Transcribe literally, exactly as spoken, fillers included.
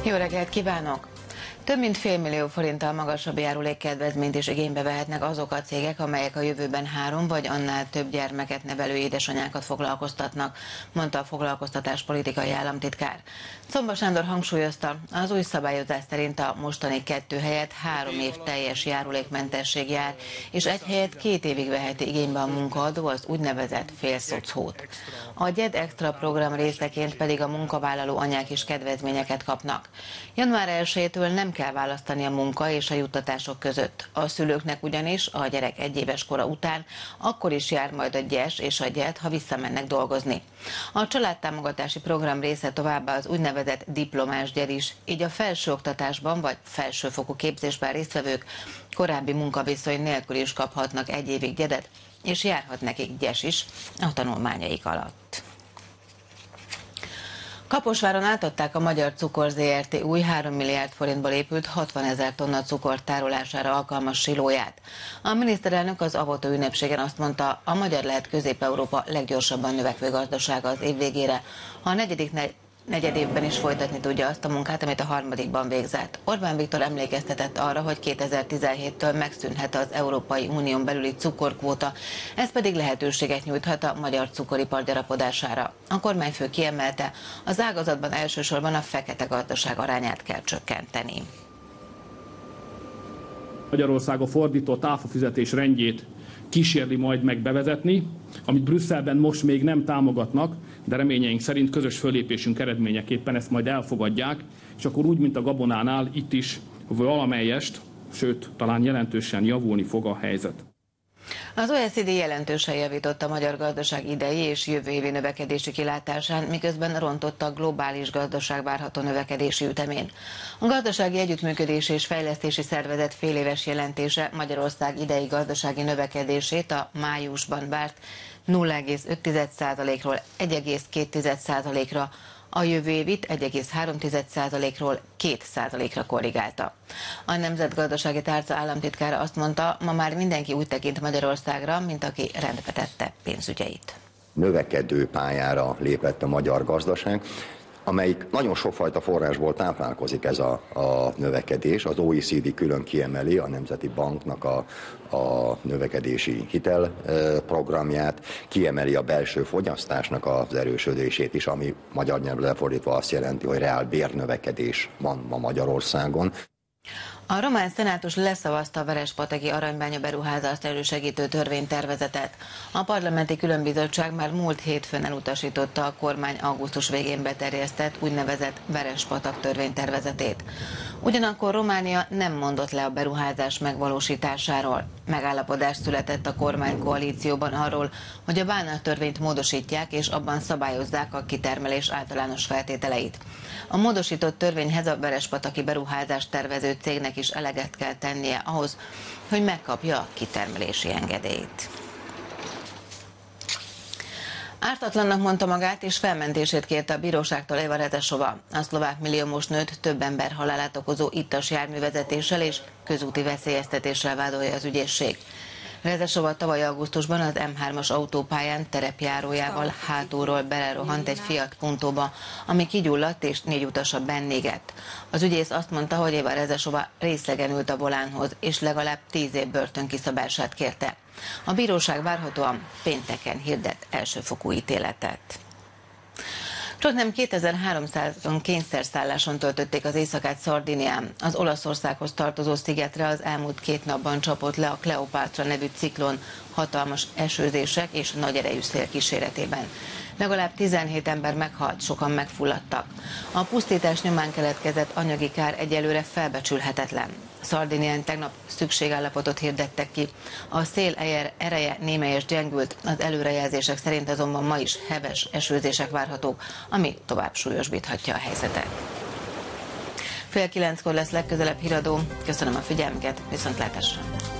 Jó reggelt kívánok! Több mint félmillió forinttal magasabb járulékkedvezményt is igénybe vehetnek azok a cégek, amelyek a jövőben három vagy annál több gyermeket nevelő édesanyákat foglalkoztatnak, mondta a foglalkoztatáspolitikai államtitkár. Szomba Sándor hangsúlyozta, az új szabályozás szerint a mostani kettő helyett három év teljes járulékmentesség jár, és egy helyett két évig veheti igénybe a munkaadó az úgynevezett félszocót. A gyed Extra program részeként pedig a munkavállaló anyák is kedvezményeket kapnak. január elsejétől nem kell választani a munka és a juttatások között. A szülőknek ugyanis a gyerek egyéves kora után akkor is jár majd a gyes és a gyed, ha visszamennek dolgozni. A családtámogatási program része továbbá az úgynevezett diplomás gyed is, így a felsőoktatásban vagy felsőfokú képzésben résztvevők korábbi munkaviszony nélkül is kaphatnak egy évig gyedet, és járhat nekik gyes is a tanulmányaik alatt. Kaposváron átadták a Magyar Cukor zé er té új három milliárd forintból épült hatvanezer tonna cukor tárolására alkalmas silóját. A miniszterelnök az avató ünnepségen azt mondta, a magyar lehet Közép-Európa leggyorsabban növekvő gazdasága az év végére, ha a negyedik negyed évben is folytatni tudja azt a munkát, amit a harmadikban végzett. Orbán Viktor emlékeztetett arra, hogy kétezer-tizenhéttől megszűnhet az Európai Unión belüli cukorkvóta, ez pedig lehetőséget nyújthat a magyar cukoripar gyarapodására. A kormányfő kiemelte, az ágazatban elsősorban a fekete gazdaság arányát kell csökkenteni. Magyarország a fordított áfafizetés rendjét kísérli majd meg bevezetni, amit Brüsszelben most még nem támogatnak, de reményeink szerint közös fölépésünk eredményeképpen ezt majd elfogadják, és akkor úgy, mint a gabonánál, itt is valamelyest, sőt, talán jelentősen javulni fog a helyzet. Az o e cé dé jelentősen javította a magyar gazdaság idei és jövő évi növekedési kilátásán, miközben rontott a globális gazdaság várható növekedési ütemén. A Gazdasági Együttműködési és Fejlesztési Szervezet féléves jelentése Magyarország idei gazdasági növekedését a májusban várt nulla egész öt százalékról egy egész két százalékra, a jövő évit egy egész három százalékról két százalékra korrigálta. A Nemzetgazdasági Tárca államtitkára azt mondta, ma már mindenki úgy tekint Magyarországra, mint aki rendbe tette pénzügyeit. Növekedő pályára lépett a magyar gazdaság, amelyik nagyon sokfajta forrásból táplálkozik ez a, a növekedés. Az o e cé dé külön kiemeli a Nemzeti Banknak a, a növekedési hitelprogramját, kiemeli a belső fogyasztásnak az erősödését is, ami magyar nyelvre lefordítva azt jelenti, hogy reál bérnövekedés van ma Magyarországon. A román szenátus leszavazta a verespataki aranybánya beruházást elősegítő törvénytervezetet. A parlamenti különbizottság már múlt hétfőn elutasította a kormány augusztus végén beterjesztett úgynevezett Verespatak törvénytervezetét. Ugyanakkor Románia nem mondott le a beruházás megvalósításáról. Megállapodás született a kormánykoalícióban arról, hogy a bánattörvényt módosítják és abban szabályozzák a kitermelés általános feltételeit. A módosított törvényhez a verespataki beruházást tervező cégnek is eleget kell tennie ahhoz, hogy megkapja a kitermelési engedélyt. Ártatlannak mondta magát, és felmentését kérte a bíróságtól Eva Rezesova. A szlovák milliómos nőt több ember halálát okozó ittas járművezetéssel és közúti veszélyeztetéssel vádolja az ügyészség. Rezesova tavaly augusztusban az M hármas autópályán terepjárójával hátulról belerohant egy Fiat Puntóba, ami kigyulladt és négy utasa bennégett. Az ügyész azt mondta, hogy Eva Rezesova részegen ült a volánhoz, és legalább tíz év börtönkiszabását kérte. A bíróság várhatóan pénteken hirdet elsőfokú ítéletet. Csaknem kétezer-háromszázon kényszerszálláson töltötték az éjszakát Szardinián. Az Olaszországhoz tartozó szigetre az elmúlt két napban csapott le a Kleopátra nevű ciklon hatalmas esőzések és nagy erejű szél kíséretében. Legalább tizenhét ember meghalt, sokan megfulladtak. A pusztítás nyomán keletkezett anyagi kár egyelőre felbecsülhetetlen. Szardinián tegnap szükségállapotot hirdettek ki. A szél ereje némelyes gyengült, az előrejelzések szerint azonban ma is heves esőzések várhatók, ami tovább súlyosbíthatja a helyzetet. Fél kilenckor lesz legközelebb híradó. Köszönöm a figyelmüket, viszontlátásra!